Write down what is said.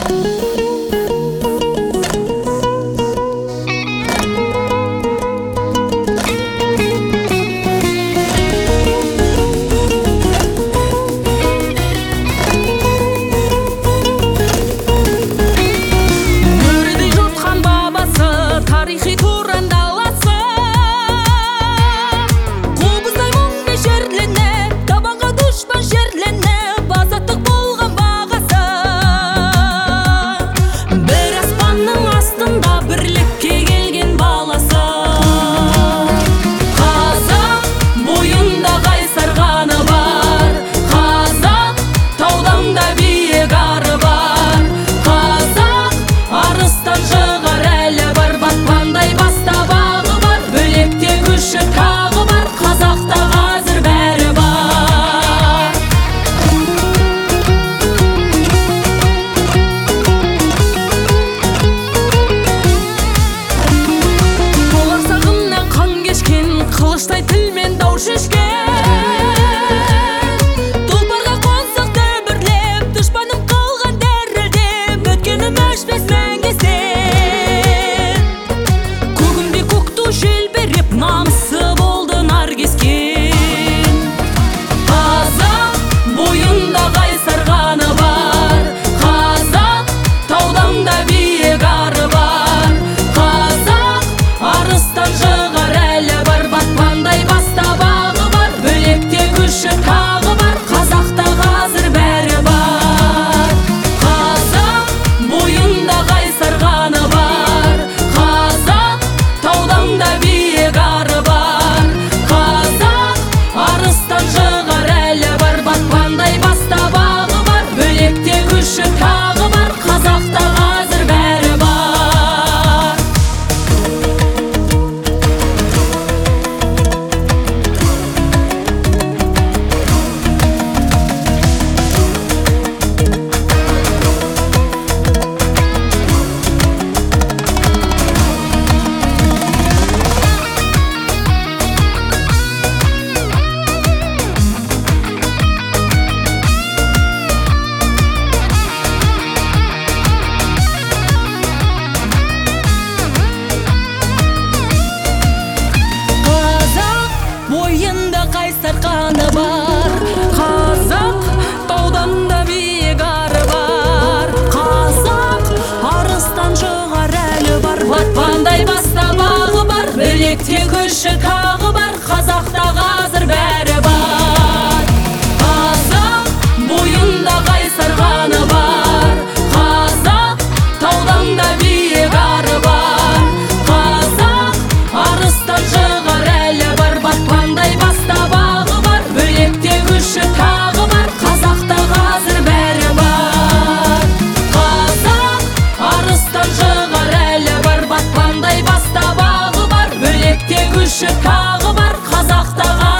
Күші тағы бар, қазақта қазір бәрі бар. Қазақ бойында қайсар қаны бар, қазақ таудан да биік ары бар. Қазақ арыстан шығар әлі бар, батпандай баста бағы бар, бөлекте күші тағы бар, қазақта қазір бәрі бар. Қазақ арыстан шығар әлі бар, батпандай баста бағы бар, бөлекте күші тағы бар, қазақта